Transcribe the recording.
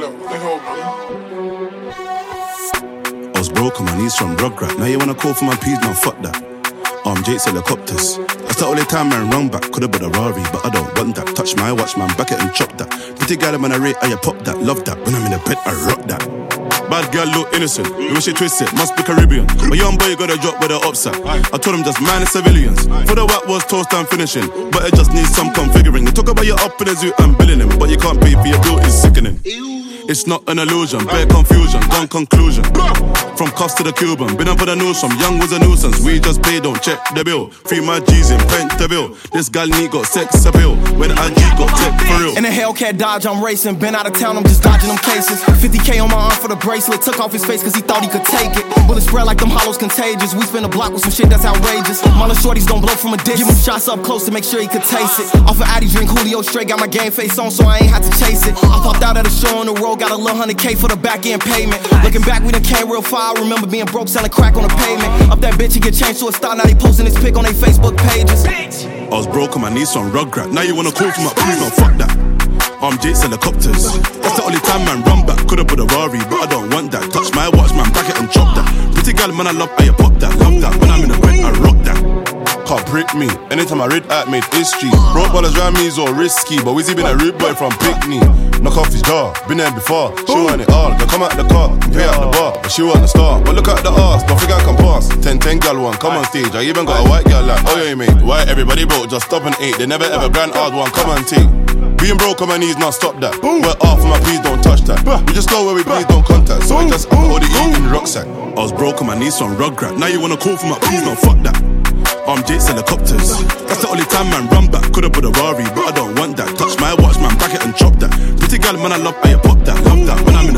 I was broke on my knees from Rugrat. Now you wanna call for my peas, man, fuck that. Jake's helicopters. That's the only time man run back. Could've bought a Rari, but I don't want that. Touch my watch, man, back it and chop that. Pretty girl, man, I rate, I pop that. Love that. When I'm in the bed, I rock that. Bad girl look innocent, the way she twist it, must be Caribbean. A young boy got a drop with the upset. I told him just mind the civilians. For the whack was toast and finishing, but it just needs some configuring. You talk about your up in the zoo and billing him, but you can't pay for your bill, it's sickening. It's not an illusion, bare confusion, one conclusion. From cuffs to the Cuban, been up with the news from young was a nuisance. We just pay, don't check the bill. Free my G's in Pentabill. This gal need got sex appeal. When I G got tech for real. In a Hellcat Dodge, I'm racing. Been out of town, I'm just dodging them cases. 50K on my arm for the bracelet. Took off his face cause he thought he could take it. Bullets spread like them hollows contagious. We spin a block with some shit that's outrageous. Mala shorties don't blow from a distance. Give him shots up close to make sure he could taste it. Off of Addy, drink Julio straight. Got my game face on so I ain't had to chase it. I popped out at a show on the road. Got a little 100K for the back end payment. Looking back, we done came real far. I remember being broke, selling crack on the pavement. Up that bitch, he get changed to a star. Now they posting his pic on their Facebook pages. I was broke on my knees on Rugrat. Now you wanna call for my peas, no, fuck that. Jake's helicopters. That's the only time man run back. Could've put a Rari, but I don't want that. Touch my watch, man, back it and chop that. Pretty girl, man, I love how you pop that. Love that. When I'm in the bed, I rock that. Can't break me. Anytime I read at made history. Broke ballers round me is all risky, but Wizzy been a rude boy from Pickney. Knock off his jaw, been there before. She want it all, they come out the car, pay out the bar, but she want the star. But look at the ass, don't think I can pass. 10-10 gal one, come on stage. I even got a white gal like, oh yeah mate. Why everybody broke, just stop and eat. They never ever grand hard one, come and take. Being broke on my knees, now stop that. We're off for my please don't touch that. We just go where we please don't contact. So I just all the eat in the rucksack. I was broke on my knees from Rugrat. Now you wanna call for my please, no, fuck that. Jake's helicopters. That's the only time man run back. Could've put a Rari, but I don't want that. Touch my watch, man, back it and chop that. Pretty girl, man, I love how you pop that. Love that. When I'm in the